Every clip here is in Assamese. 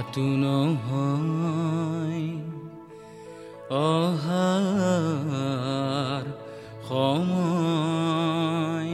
এয়াতো নহয় অহাৰ সময়।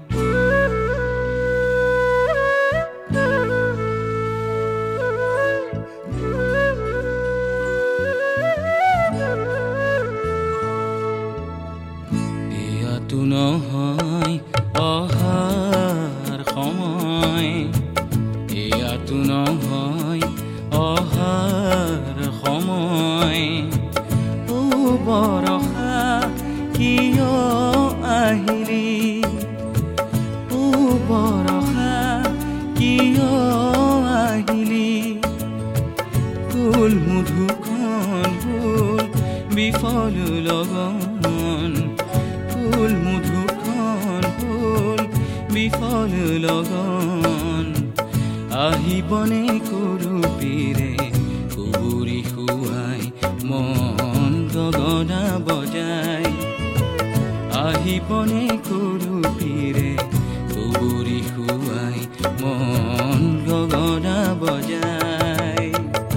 এয়াতো নহয় অহাৰ সময়, এয়াতো নহয় অহাৰ সময়। ও বৰষা কিয় আহিলি, ও বৰষা কিয় আহিলি। ফুল মধুখন ফুল বিফল লগন, ফুল মধুখন ফুল বিফল লগন। আহিবনে কুৰূপীৰে কুবুৰি খুৱাই মন গগনা বজাই। আহিবনে কুৰূপীৰে কুবুৰি খুৱাই মন গগনা বজাই।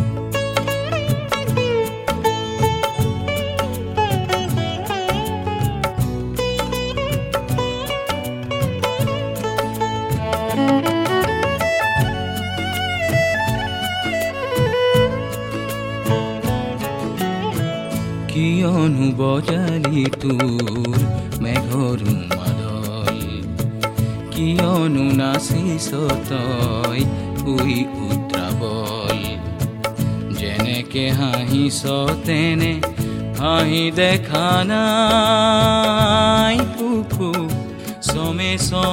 কিয়নো বজালি তোৰ মেঘৰ মাদল, কিয়নো নাচিছ তই শুই উদ্ৰাৱল। যেনেকে হাঁহিছ তেনে হাঁহি দেখা নাই, বুকু চমে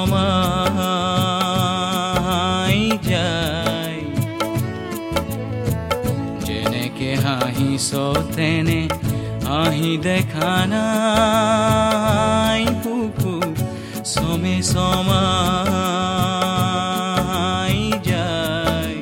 চমাই যায়। যেনেকে হাঁহিছ তেনে হাঁহি দেখা নাই, বুকু চমে চমাই যায়।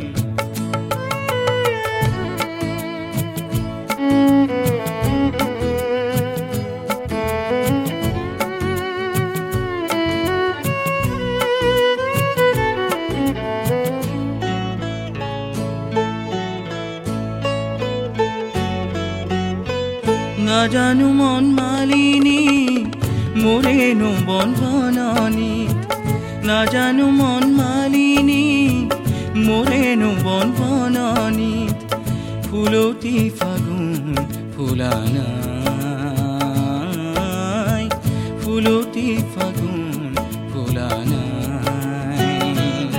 নাজানো মন মালিনী মোৰেনো বন বননি, নাজানো মন মালিনী মোৰেনো বন বননি। ফুলতি ফাগুন ফুলা নাই, ফুলতি ফাগুন ফুলা নাই।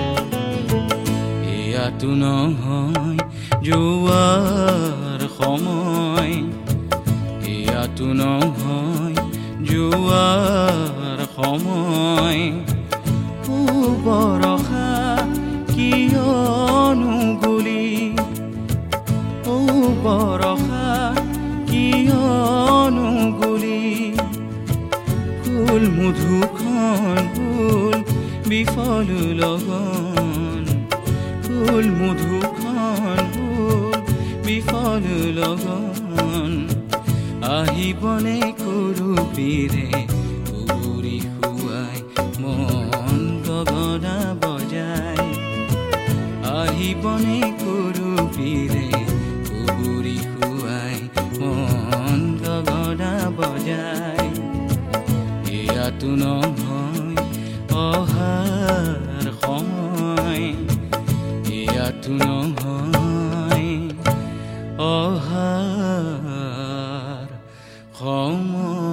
এয়াতো নহয় যোৱাৰ সময়, এয়াতো নহয় যোৱাৰ সময়। ও বৰষা কিয়নো গলি, ও বৰষা কিয়নো গলি। ফুল মধুখন ফুল বিফল লগন, ফুল মধুখন ফুল বিফল লগন। আহিবনে কুৰূপীৰে কুবুৰি খুৱাই মন গগনা বজাই। আহিবনে কুৰূপীৰে কুবুৰি খুৱাই মন গগনা বজাই। এয়াতো নহয় অহাৰ সময়, এয়াতো নহয় অহাৰ সময়।